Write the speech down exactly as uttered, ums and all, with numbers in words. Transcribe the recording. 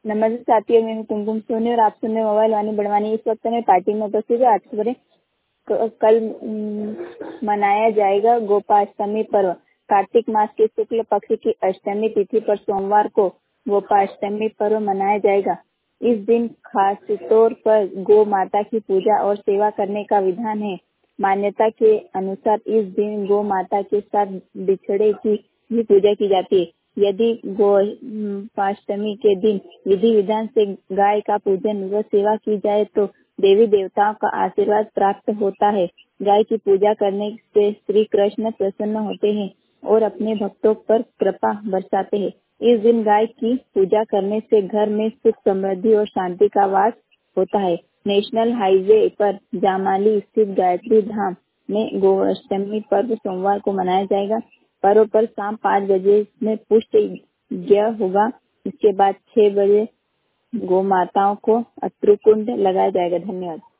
नमस्ते साथियों, मैं हूँ कुमकुम सोनी और आप सुन रहे मोबाइल वाणी बड़वानी। इस वक्त मैं पार्टी में उपस्थित हूँ। आज खबरें। कल मनाया जाएगा गोपाष्टमी पर्व। कार्तिक मास के शुक्ल पक्ष की अष्टमी तिथि पर सोमवार को गोपाष्टमी पर्व मनाया जाएगा। इस दिन खास तौर पर गौ माता की पूजा और सेवा करने का विधान है। मान्यता के अनुसार इस दिन गौ माता के साथ बिछड़े की भी पूजा की जाती है। यदि गोपाष्टमी के दिन विधि विधान से गाय का पूजन व सेवा की जाए तो देवी देवताओं का आशीर्वाद प्राप्त होता है। गाय की पूजा करने से श्री कृष्ण प्रसन्न होते हैं और अपने भक्तों पर कृपा बरसाते हैं। इस दिन गाय की पूजा करने से घर में सुख समृद्धि और शांति का वास होता है। नेशनल हाईवे पर जामाली स्थित गायत्री धाम में गोपाष्टमी पर्व सोमवार को मनाया जाएगा। पर्व पर शाम पाँच बजे में पुष्ट यज्ञ होगा। इसके बाद छह बजे गौ माताओं को अश्रुकुंड लगाया जाएगा। धन्यवाद।